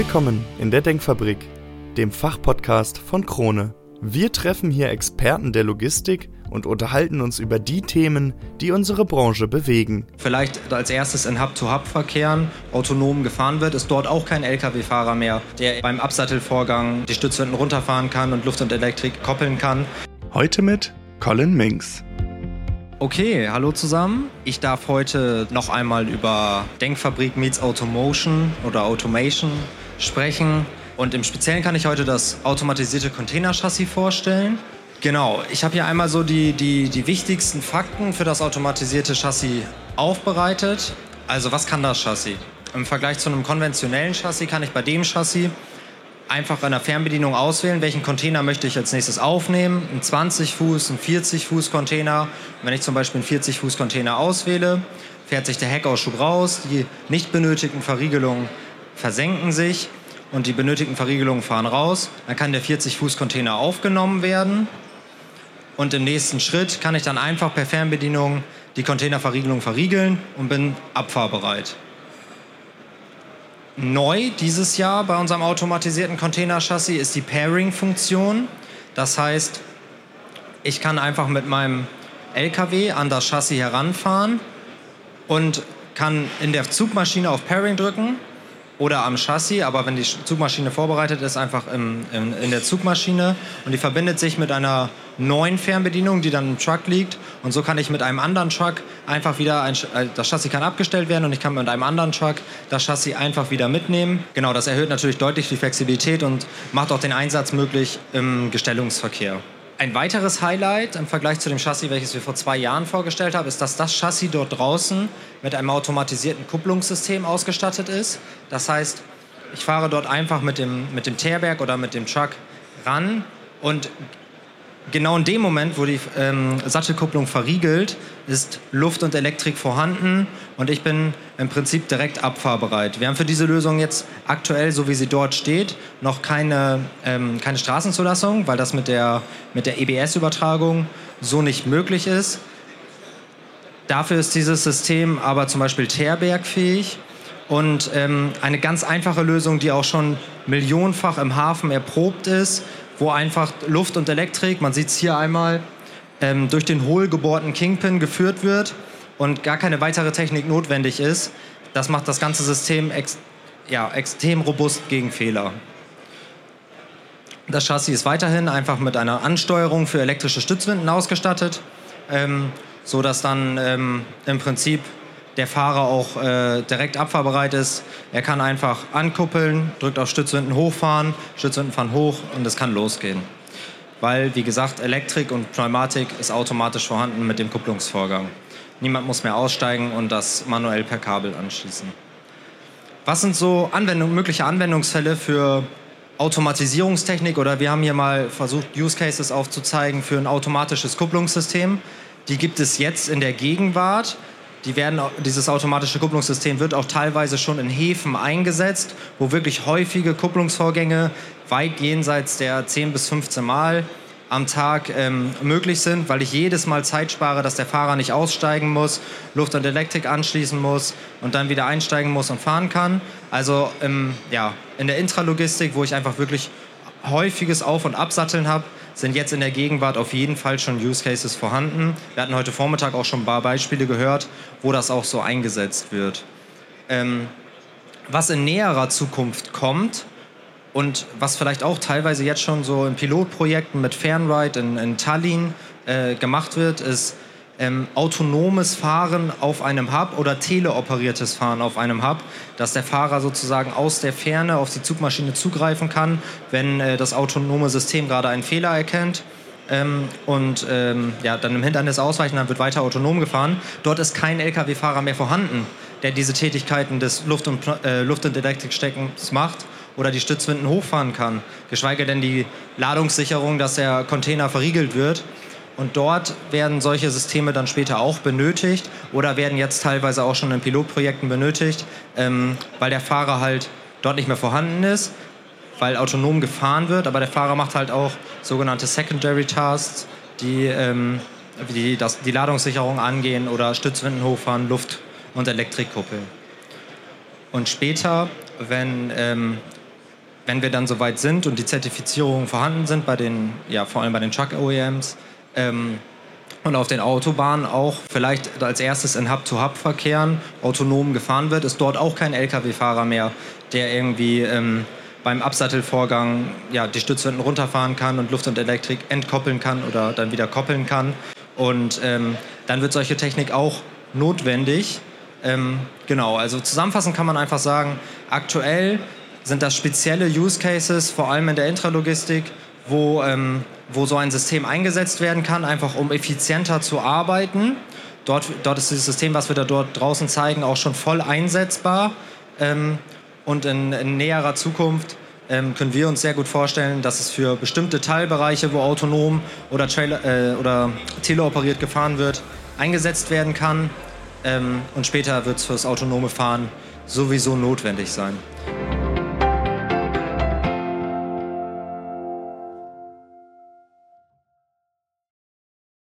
Willkommen in der Denkfabrik, dem Fachpodcast von Krone. Wir treffen hier Experten der Logistik und unterhalten uns über die Themen, die unsere Branche bewegen. Vielleicht als erstes in Hub-to-Hub-Verkehren autonom gefahren wird, ist dort auch kein Lkw-Fahrer mehr, der beim Absattelvorgang die Stützwänden runterfahren kann und Luft und Elektrik koppeln kann. Heute mit Colin Minks. Okay, hallo zusammen. Ich darf heute noch einmal über Denkfabrik meets Automotion oder Automation sprechen. Und im Speziellen kann ich heute das automatisierte Containerchassis vorstellen. Genau, ich habe hier einmal so die wichtigsten Fakten für das automatisierte Chassis aufbereitet. Also was kann das Chassis? Im Vergleich zu einem konventionellen Chassis kann ich bei dem Chassis einfach an der Fernbedienung auswählen, welchen Container möchte ich als nächstes aufnehmen. Ein 20 Fuß, ein 40 Fuß Container. Und wenn ich zum Beispiel einen 40 Fuß Container auswähle, fährt sich der Heckausschuh raus, die nicht benötigten Verriegelungen versenken sich und die benötigten Verriegelungen fahren raus. Dann kann der 40 Fuß Container aufgenommen werden. Und im nächsten Schritt kann ich dann einfach per Fernbedienung die Containerverriegelung verriegeln und bin abfahrbereit. Neu dieses Jahr bei unserem automatisierten Containerchassis ist die Pairing-Funktion. Das heißt, ich kann einfach mit meinem LKW an das Chassis heranfahren und kann in der Zugmaschine auf Pairing drücken oder am Chassis, aber wenn die Zugmaschine vorbereitet ist, einfach in der Zugmaschine. Und die verbindet sich mit einer neuen Fernbedienung, die dann im Truck liegt. Und so kann ich mit einem anderen Truck einfach wieder, das Chassis kann abgestellt werden und ich kann mit einem anderen Truck das Chassis einfach wieder mitnehmen. Genau, das erhöht natürlich deutlich die Flexibilität und macht auch den Einsatz möglich im Gestellungsverkehr. Ein weiteres Highlight im Vergleich zu dem Chassis, welches wir vor 2 Jahren vorgestellt haben, ist, dass das Chassis dort draußen mit einem automatisierten Kupplungssystem ausgestattet ist. Das heißt, ich fahre dort einfach mit dem Teerberg oder mit dem Truck ran und genau in dem Moment, wo die Sattelkupplung verriegelt, ist Luft und Elektrik vorhanden und ich bin im Prinzip direkt abfahrbereit. Wir haben für diese Lösung jetzt aktuell, so wie sie dort steht, noch keine Straßenzulassung, weil das mit der EBS-Übertragung so nicht möglich ist. Dafür ist dieses System aber zum Beispiel Teerbergfähig und eine ganz einfache Lösung, die auch schon millionenfach im Hafen erprobt ist, wo einfach Luft und Elektrik, man sieht es hier einmal, durch den hohl gebohrten Kingpin geführt wird und gar keine weitere Technik notwendig ist. Das macht das ganze System extrem robust gegen Fehler. Das Chassis ist weiterhin einfach mit einer Ansteuerung für elektrische Stützwinden ausgestattet, so dass dann im Prinzip der Fahrer auch direkt abfahrbereit ist. Er kann einfach ankuppeln, drückt auf Stützwinden hochfahren, Stützwinden fahren hoch und es kann losgehen. Weil, wie gesagt, Elektrik und Pneumatik ist automatisch vorhanden mit dem Kupplungsvorgang. Niemand muss mehr aussteigen und das manuell per Kabel anschließen. Was sind so mögliche Anwendungsfälle für Automatisierungstechnik? Oder wir haben hier mal versucht, Use Cases aufzuzeigen für ein automatisches Kupplungssystem. Die gibt es jetzt in der Gegenwart. Dieses automatische Kupplungssystem wird auch teilweise schon in Häfen eingesetzt, wo wirklich häufige Kupplungsvorgänge weit jenseits der 10 bis 15 Mal am Tag möglich sind, weil ich jedes Mal Zeit spare, dass der Fahrer nicht aussteigen muss, Luft und Elektrik anschließen muss und dann wieder einsteigen muss und fahren kann. Also in der Intralogistik, wo ich einfach wirklich häufiges Auf- und Absatteln habe, sind jetzt in der Gegenwart auf jeden Fall schon Use Cases vorhanden. Wir hatten heute Vormittag auch schon ein paar Beispiele gehört, wo das auch so eingesetzt wird. Was in näherer Zukunft kommt und was vielleicht auch teilweise jetzt schon so in Pilotprojekten mit Fernride in Tallinn gemacht wird, ist autonomes Fahren auf einem Hub oder teleoperiertes Fahren auf einem Hub, dass der Fahrer sozusagen aus der Ferne auf die Zugmaschine zugreifen kann, wenn das autonome System gerade einen Fehler erkennt dann im Hindernis ausweichen, dann wird weiter autonom gefahren. Dort ist kein Lkw-Fahrer mehr vorhanden, der diese Tätigkeiten des Luft- und Elektriksteckens macht oder die Stützwinden hochfahren kann, geschweige denn die Ladungssicherung, dass der Container verriegelt wird. Und dort werden solche Systeme dann später auch benötigt oder werden jetzt teilweise auch schon in Pilotprojekten benötigt, weil der Fahrer halt dort nicht mehr vorhanden ist, weil autonom gefahren wird, aber der Fahrer macht halt auch sogenannte Secondary Tasks, die die Ladungssicherung angehen oder Stützwinden hochfahren, Luft- und Elektrik kuppeln. Und später, wenn wenn wir dann soweit sind und die Zertifizierungen vorhanden sind, vor allem bei den Truck-OEMs, und auf den Autobahnen auch vielleicht als erstes in Hub-to-Hub-Verkehren autonom gefahren wird, ist dort auch kein Lkw-Fahrer mehr, der irgendwie beim Absattelvorgang die Stützwinten runterfahren kann und Luft und Elektrik entkoppeln kann oder dann wieder koppeln kann. Und dann wird solche Technik auch notwendig. Also zusammenfassend kann man einfach sagen, aktuell sind das spezielle Use Cases, vor allem in der Intralogistik, wo so ein System eingesetzt werden kann, einfach um effizienter zu arbeiten. Dort ist dieses System, was wir da dort draußen zeigen, auch schon voll einsetzbar. Und in näherer Zukunft können wir uns sehr gut vorstellen, dass es für bestimmte Teilbereiche, wo autonom oder teleoperiert gefahren wird, eingesetzt werden kann. Und später wird es fürs autonome Fahren sowieso notwendig sein.